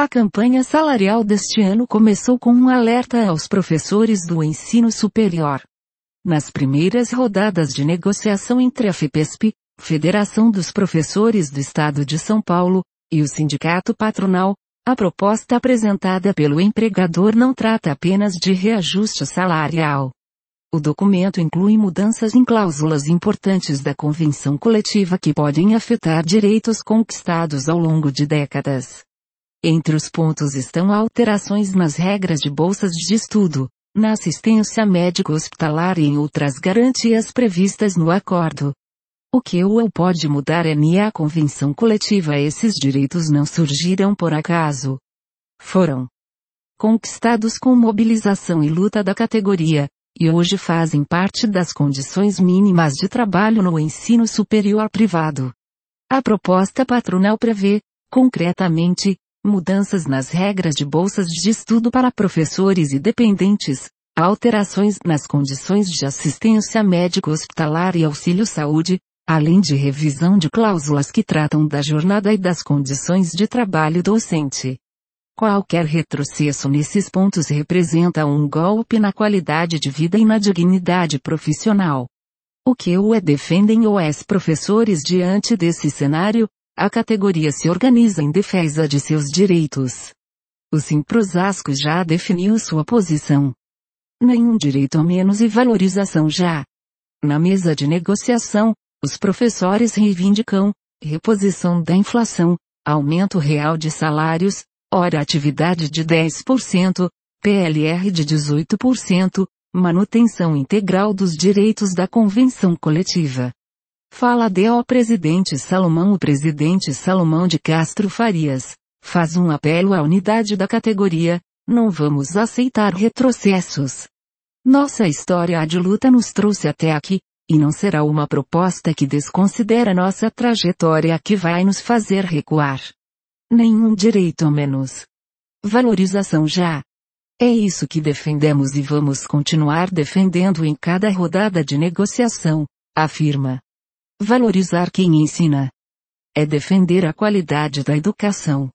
A campanha salarial deste ano começou com um alerta aos professores do ensino superior. Nas primeiras rodadas de negociação entre a FEPESP, Federação dos Professores do Estado de São Paulo, e o sindicato patronal, a proposta apresentada pelo empregador não trata apenas de reajuste salarial. O documento inclui mudanças em cláusulas importantes da convenção coletiva que podem afetar direitos conquistados ao longo de décadas. Entre os pontos estão alterações nas regras de bolsas de estudo, na assistência médico-hospitalar e em outras garantias previstas no acordo. O que o UOL pode mudar é a convenção coletiva. Esses direitos não surgiram por acaso. Foram conquistados com mobilização e luta da categoria, e hoje fazem parte das condições mínimas de trabalho no ensino superior privado. A proposta patronal prevê, concretamente, mudanças nas regras de bolsas de estudo para professores e dependentes, alterações nas condições de assistência médico-hospitalar e auxílio-saúde, além de revisão de cláusulas que tratam da jornada e das condições de trabalho docente. Qualquer retrocesso nesses pontos representa um golpe na qualidade de vida e na dignidade profissional. O que defendem os professores diante desse cenário? A categoria se organiza em defesa de seus direitos. O Simprosasco já definiu sua posição. Nenhum direito a menos e valorização já. Na mesa de negociação, os professores reivindicam reposição da inflação, aumento real de salários, hora atividade de 10%, PLR de 18%, manutenção integral dos direitos da convenção coletiva. Fala o presidente Salomão. O presidente Salomão de Castro Farias faz um apelo à unidade da categoria: não vamos aceitar retrocessos. Nossa história de luta nos trouxe até aqui, e não será uma proposta que desconsidera nossa trajetória que vai nos fazer recuar. Nenhum direito a menos. Valorização já. É isso que defendemos e vamos continuar defendendo em cada rodada de negociação, afirma. Valorizar quem ensina é defender a qualidade da educação.